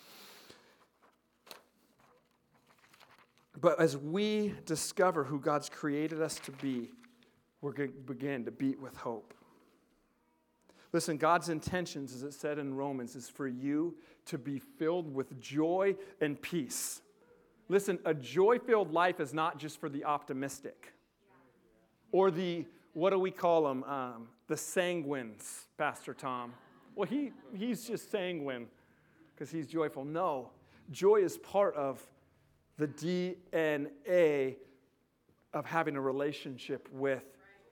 But as we discover who God's created us to be, we're going to begin to beat with hope. Listen, God's intentions, as it said in Romans, is for you to be filled with joy and peace. Listen, a joy-filled life is not just for the optimistic or the, what do we call them, the sanguines, Pastor Tom. Well, he's just sanguine because he's joyful. No, joy is part of the DNA of having a relationship with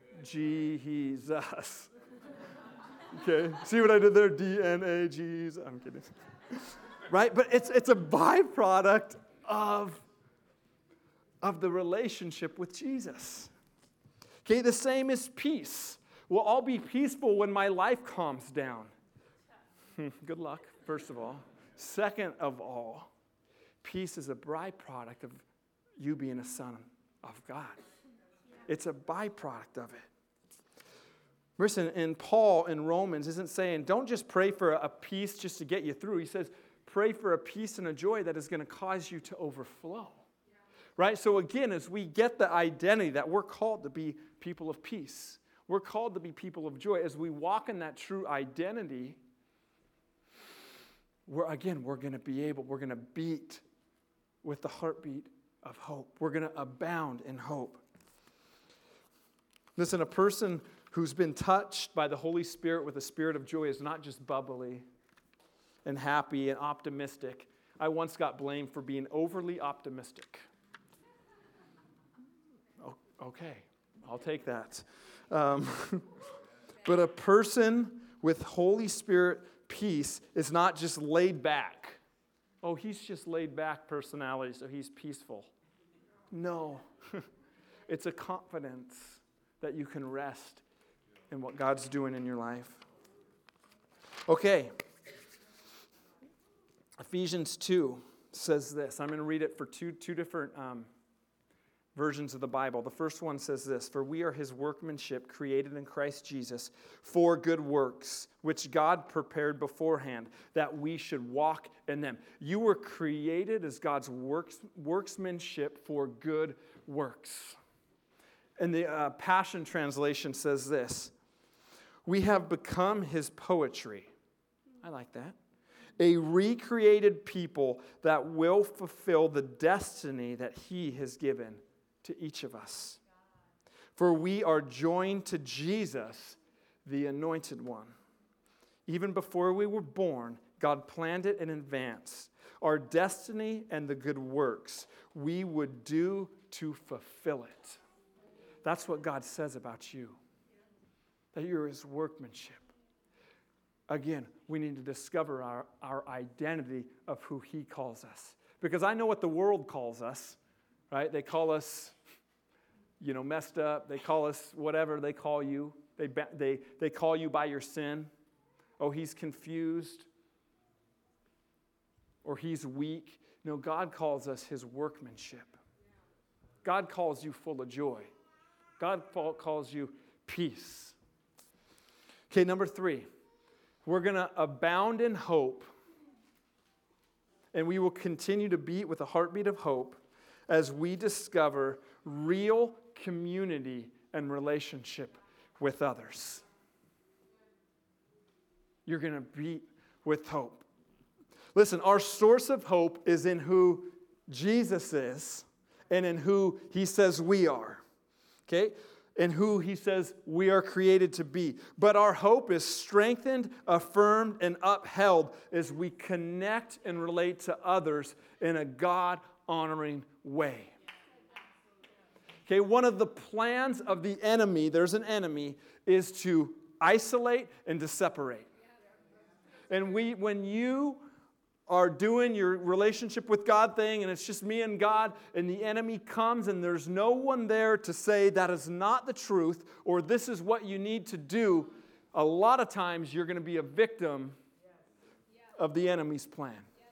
Jesus. Okay, see what I did there? DNA, Jesus. I'm kidding. Right? But it's a byproduct of the relationship with Jesus. Okay, the same is peace. We'll all be peaceful when my life calms down. Good luck, first of all. Second of all, peace is a byproduct of you being a son of God. It's a byproduct of it. Listen, and Paul in Romans isn't saying, don't just pray for a peace just to get you through. He says, pray for a peace and a joy that is going to cause you to overflow. Yeah. Right? So again, as we get the identity that we're called to be people of peace, we're called to be people of joy. As we walk in that true identity, we're going to beat with the heartbeat of hope. We're going to abound in hope. Listen, a person who's been touched by the Holy Spirit with a spirit of joy is not just bubbly and happy and optimistic. I once got blamed for being overly optimistic. Oh, okay, I'll take that. But a person with Holy Spirit peace is not just laid back. Oh, he's just laid back personality, so he's peaceful. No, it's a confidence that you can rest in what God's doing in your life. Okay. Ephesians 2 says this. I'm going to read it for two different versions of the Bible. The first one says this: "For we are His workmanship, created in Christ Jesus, for good works, which God prepared beforehand, that we should walk in them." You were created as God's workmanship for good works. And the Passion Translation says this: "We have become His poetry." I like that. "A recreated people that will fulfill the destiny that He has given to each of us. For we are joined to Jesus, the Anointed One. Even before we were born, God planned it in advance. Our destiny and the good works we would do to fulfill it." That's what God says about you, that you're His workmanship. Again, we need to discover our identity of who He calls us. Because I know what the world calls us, right? They call us, messed up. They call us whatever they call you. They call you by your sin. Oh, he's confused. Or he's weak. No, God calls us His workmanship. God calls you full of joy. God calls you peace. Okay, number 3. We're going to abound in hope, and we will continue to beat with a heartbeat of hope as we discover real community and relationship with others. You're going to beat with hope. Listen, our source of hope is in who Jesus is and in who he says we are. Okay? And who he says we are created to be. But our hope is strengthened, affirmed, and upheld as we connect and relate to others in a God-honoring way. Okay, one of the plans of the enemy, there's an enemy, is to isolate and to separate. And when you are doing your relationship with God thing and it's just me and God and the enemy comes and there's no one there to say that is not the truth or this is what you need to do, a lot of times you're going to be a victim of the enemy's plan.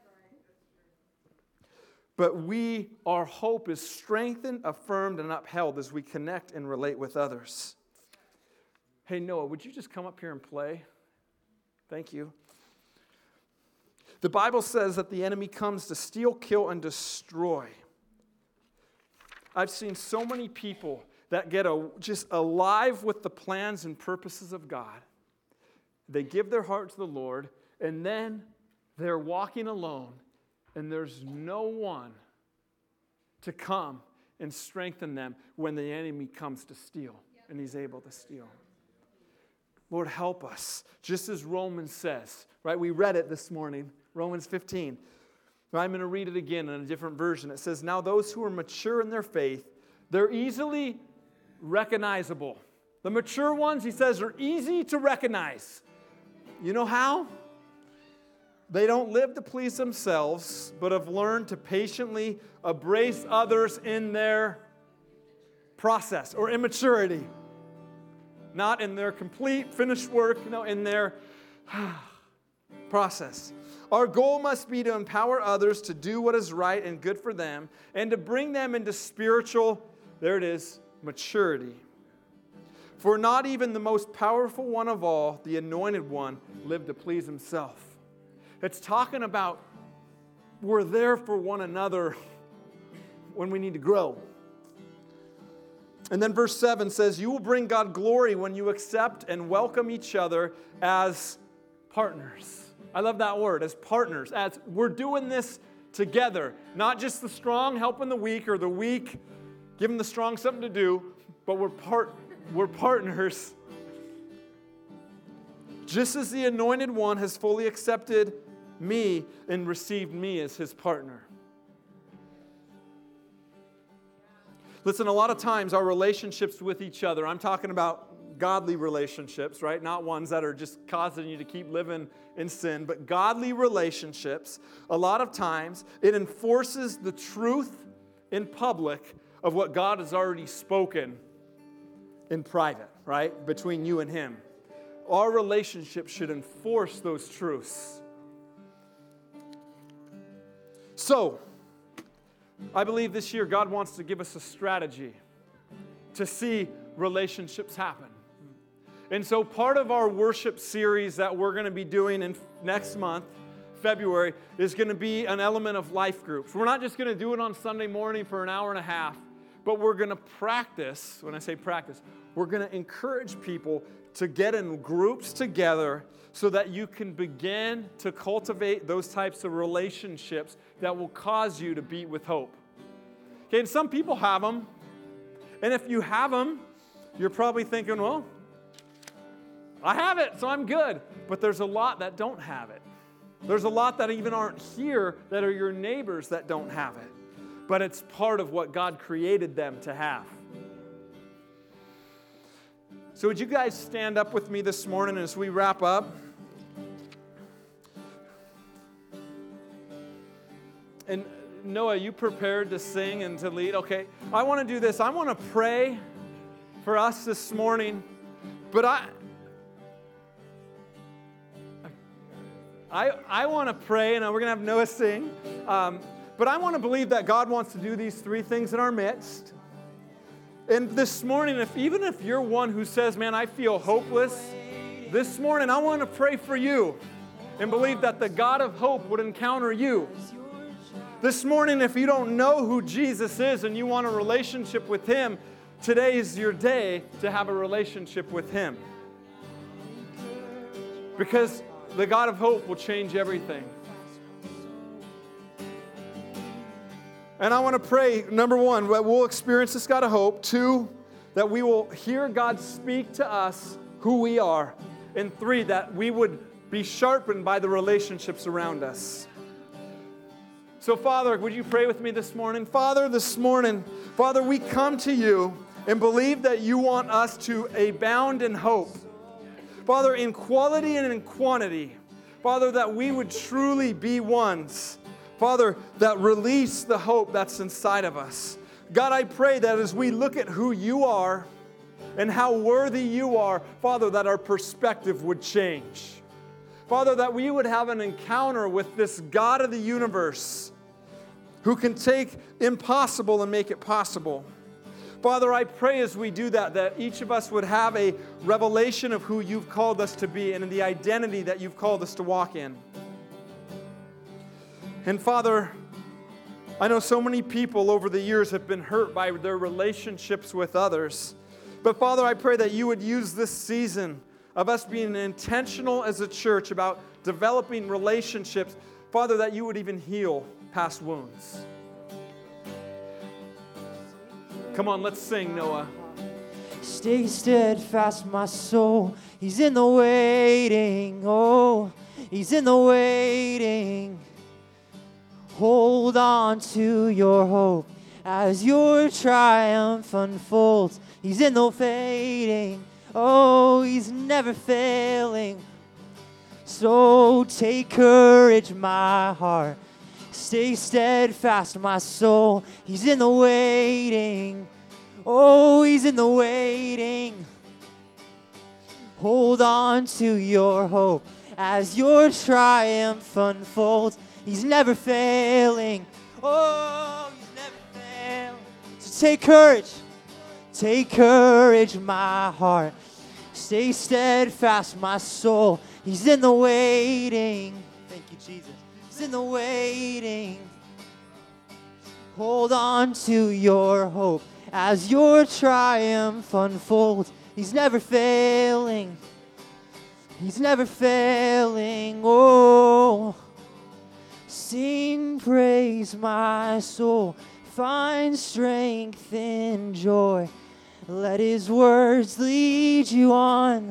But our hope is strengthened, affirmed, and upheld as we connect and relate with others. Hey, Noah, would you just come up here and play? Thank you. The Bible says that the enemy comes to steal, kill, and destroy. I've seen so many people that get just alive with the plans and purposes of God. They give their heart to the Lord, and then they're walking alone, and there's no one to come and strengthen them when the enemy comes to steal, and he's able to steal. Lord, help us. Just as Romans says, right? We read it this morning, Romans 15. I'm going to read it again in a different version. It says, now those who are mature in their faith, they're easily recognizable. The mature ones, he says, are easy to recognize. You know how? They don't live to please themselves, but have learned to patiently embrace others in their process or immaturity. Not in their complete, finished work, in their process. Our goal must be to empower others to do what is right and good for them and to bring them into spiritual, maturity. For not even the most powerful one of all, the anointed one, lived to please himself. It's talking about we're there for one another when we need to grow. And then verse 7 says, you will bring God glory when you accept and welcome each other as partners. I love that word, as partners. As we're doing this together. Not just the strong helping the weak or the weak giving the strong something to do, but we're partners. Just as the anointed one has fully accepted me and received me as his partner. Listen, a lot of times our relationships with each other, I'm talking about godly relationships, right? Not ones that are just causing you to keep living in sin, but godly relationships, a lot of times it enforces the truth in public of what God has already spoken in private, right? Between you and him. Our relationship should enforce those truths. So, I believe this year God wants to give us a strategy to see relationships happen. And so part of our worship series that we're going to be doing in next month, February, is going to be an element of life groups. We're not just going to do it on Sunday morning for an hour and a half, but we're going to practice. When I say practice, we're going to encourage people to get in groups together so that you can begin to cultivate those types of relationships that will cause you to beat with hope. Okay, and some people have them. And if you have them, you're probably thinking, well, I have it, so I'm good. But there's a lot that don't have it. There's a lot that even aren't here that are your neighbors that don't have it. But it's part of what God created them to have. So would you guys stand up with me this morning as we wrap up? And Noah, you prepared to sing and to lead? Okay, I want to do this. I want to pray for us this morning. But I want to pray, and we're going to have Noah sing. But I want to believe that God wants to do these three things in our midst. And this morning, even if you're one who says, man, I feel hopeless, this morning I want to pray for you and believe that the God of hope would encounter you. This morning, if you don't know who Jesus is and you want a relationship with Him, today is your day to have a relationship with Him. Because the God of hope will change everything. And I want to pray, number one, that we'll experience this God of hope. Two, that we will hear God speak to us who we are. And three, that we would be sharpened by the relationships around us. So, Father, would you pray with me this morning? Father, this morning, Father, we come to you and believe that you want us to abound in hope. Father, in quality and in quantity. Father, that we would truly be ones, Father, that release the hope that's inside of us. God, I pray that as we look at who you are and how worthy you are, Father, that our perspective would change. Father, that we would have an encounter with this God of the universe who can take impossible and make it possible. Father, I pray as we do that each of us would have a revelation of who you've called us to be and in the identity that you've called us to walk in. And Father, I know so many people over the years have been hurt by their relationships with others. But Father, I pray that you would use this season of us being intentional as a church about developing relationships, Father, that you would even heal past wounds. Come on, let's sing, Noah.
Stay steadfast, my soul. He's in the waiting. Oh, He's in the waiting. Hold on to your hope as your triumph unfolds. He's in the fading. Oh, He's never failing. So take courage, my heart. Stay steadfast, my soul. He's in the waiting. Oh, He's in the waiting. Hold on to your hope as your triumph unfolds. He's never failing. Oh, He's never failing. So take courage. Take courage, my heart. Stay steadfast, my soul. He's in the waiting. Thank you, Jesus. He's in the waiting. Hold on to your hope as your triumph unfolds. He's never failing. He's never failing. Oh, sing praise, my soul. Find strength in joy. Let His words lead you on.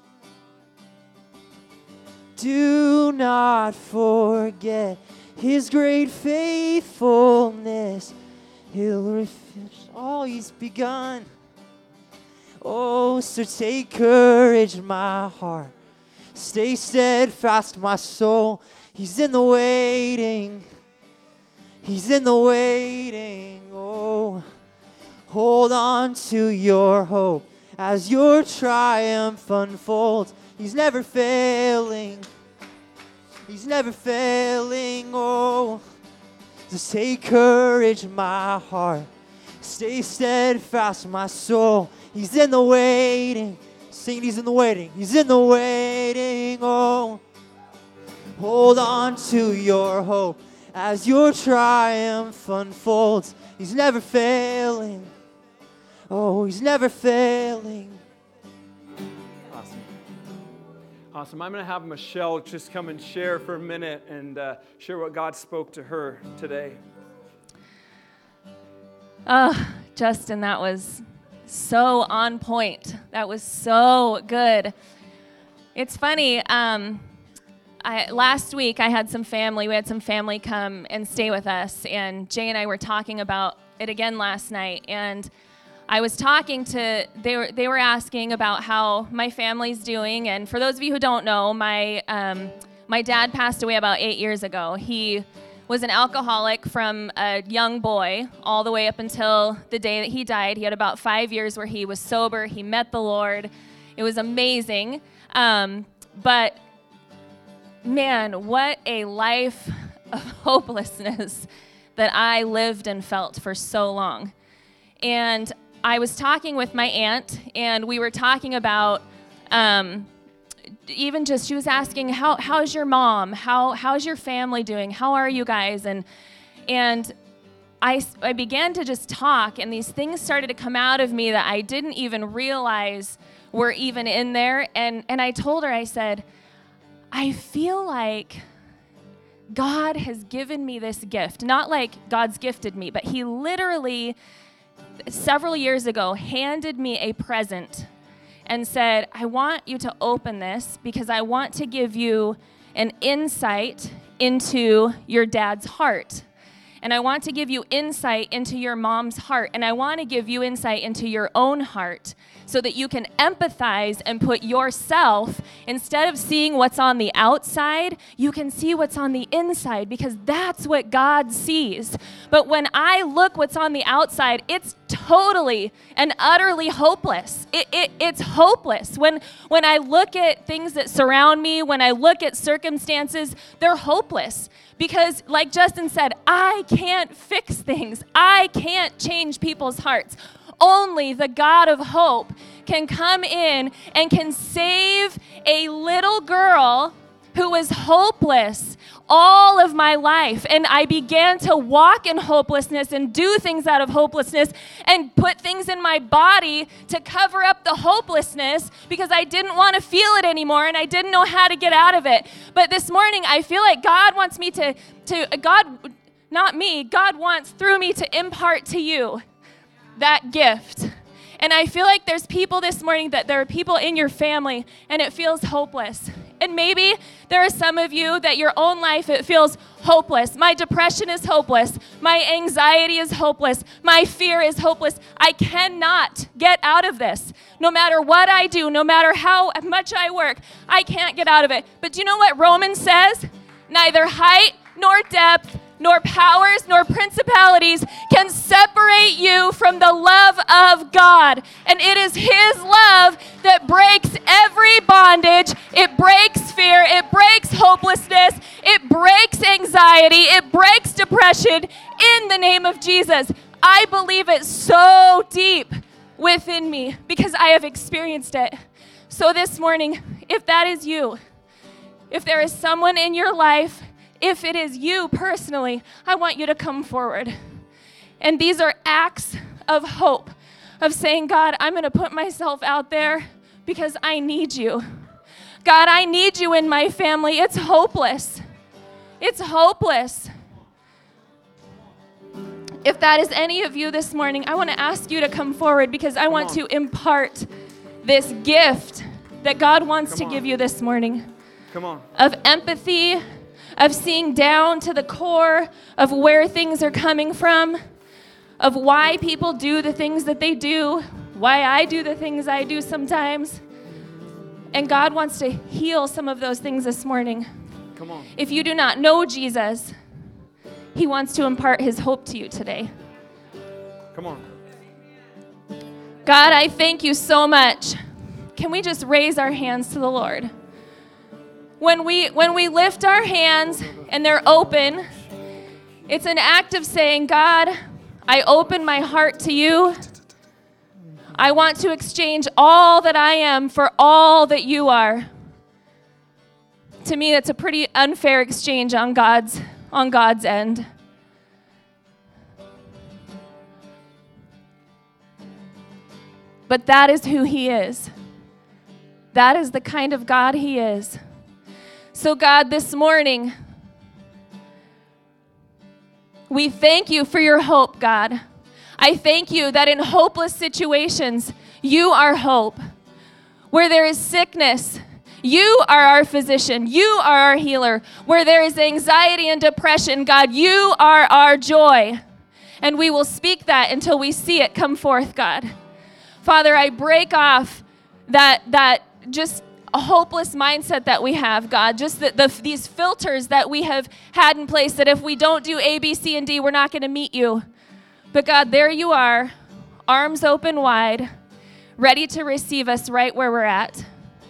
Do not forget His great faithfulness. He'll finish all He's begun. Oh, so take courage, my heart. Stay steadfast, my soul. He's in the waiting. He's in the waiting. Oh, hold on to your hope as your triumph unfolds. He's never failing. He's never failing. Oh, just take courage, my heart. Stay steadfast, my soul. He's in the waiting. Sing, He's in the waiting. He's in the waiting. Oh, hold on to your hope as your triumph unfolds. He's never failing. Oh, He's never failing.
Awesome. I'm going to have Michelle just come and share for a minute and share what God spoke to her today.
Justin, that was so on point. That was so good. It's funny. Last week I had some family. We had some family come and stay with us, and Jay and I were talking about it again last night. And I was talking to, they were asking about how my family's doing. And for those of you who don't know, my dad passed away about 8 years ago. He was an alcoholic from a young boy all the way up until the day that he died. He had about 5 years where he was sober. He met the Lord. It was amazing. But man, what a life of hopelessness that I lived and felt for so long. And I was talking with my aunt, and we were talking about even just, she was asking, how's your mom? How's your family doing? How are you guys? And I began to just talk, and these things started to come out of me that I didn't even realize were even in there. And I told her, I said, I feel like God has given me this gift. Not like God's gifted me, but he literally, several years ago, handed me a present and said, I want you to open this because I want to give you an insight into your dad's heart. And I want to give you insight into your mom's heart. And I want to give you insight into your own heart so that you can empathize and put yourself, instead of seeing what's on the outside, you can see what's on the inside, because that's what God sees. But when I look what's on the outside, it's totally and utterly hopeless. It's hopeless. When I look at things that surround me, when I look at circumstances, they're hopeless. Because like Justin said, I can't fix things. I can't change people's hearts. Only the God of hope can come in and can save a little girl who was hopeless all of my life. And I began to walk in hopelessness and do things out of hopelessness and put things in my body to cover up the hopelessness because I didn't want to feel it anymore and I didn't know how to get out of it. But this morning, I feel like God wants me God wants through me to impart to you that gift. And I feel like there's people this morning, that there are people in your family and it feels hopeless. And maybe there are some of you that your own life, it feels hopeless. My depression is hopeless. My anxiety is hopeless. My fear is hopeless. I cannot get out of this. No matter what I do, no matter how much I work, I can't get out of it. But do you know what Romans says? Neither height nor depth nor powers, nor principalities can separate you from the love of God. And it is his love that breaks every bondage. It breaks fear. It breaks hopelessness. It breaks anxiety. It breaks depression in the name of Jesus. I believe it so deep within me because I have experienced it. So this morning, if that is you, if there is someone in your life, if it is you personally, I want you to come forward. And these are acts of hope, of saying, God, I'm going to put myself out there because I need you. God, I need you in my family. It's hopeless. It's hopeless. If that is any of you this morning, I want to ask you to come forward because I want to impart this gift that God wants to give you this morning.
Come on.
Of empathy, of seeing down to the core of where things are coming from, of why people do the things that they do, why I do the things I do sometimes. And God wants to heal some of those things this morning.
Come on.
If you do not know Jesus, he wants to impart his hope to you today.
Come on.
God, I thank you so much. Can we just raise our hands to the Lord? When we lift our hands and they're open, it's an act of saying, God, I open my heart to you. I want to exchange all that I am for all that you are. To me, that's a pretty unfair exchange on God's end. But that is who he is. That is the kind of God he is. So God, this morning, we thank you for your hope, God. I thank you that in hopeless situations, you are hope. Where there is sickness, you are our physician. You are our healer. Where there is anxiety and depression, God, you are our joy. And we will speak that until we see it come forth, God. Father, I break off that just a hopeless mindset that we have, God, just these filters that we have had in place that if we don't do A, B, C, and D, we're not going to meet you. But God, there you are, arms open wide, ready to receive us right where we're at.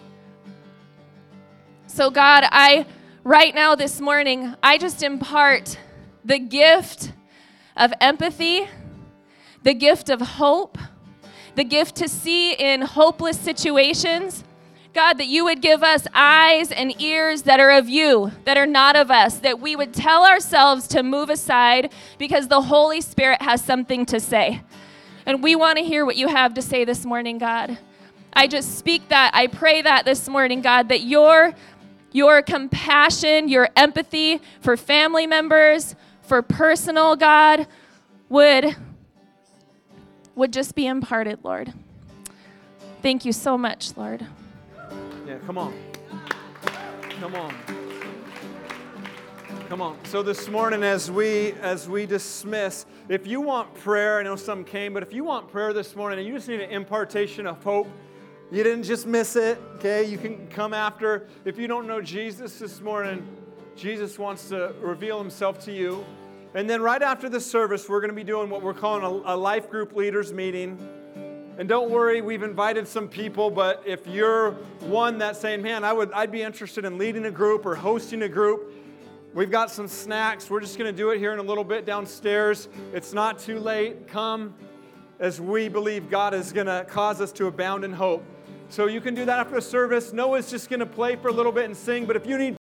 So God, right now this morning, I just impart the gift of empathy, the gift of hope, the gift to see in hopeless situations. God, that you would give us eyes and ears that are of you, that are not of us, that we would tell ourselves to move aside because the Holy Spirit has something to say. And we want to hear what you have to say this morning, God. I just speak that, I pray that this morning, God, that your compassion, your empathy for family members, for personal, God, would just be imparted, Lord. Thank you so much, Lord.
Yeah, come on. Come on. Come on. So this morning as we dismiss, if you want prayer, I know some came, but if you want prayer this morning and you just need an impartation of hope, you didn't just miss it, okay? You can come after. If you don't know Jesus this morning, Jesus wants to reveal himself to you. And then right after the service, we're going to be doing what we're calling a life group leaders meeting. And don't worry, we've invited some people, but if you're one that's saying, man, I'd be interested in leading a group or hosting a group, we've got some snacks. We're just going to do it here in a little bit downstairs. It's not too late. Come as we believe God is going to cause us to abound in hope. So you can do that after the service. Noah's just going to play for a little bit and sing, but if you need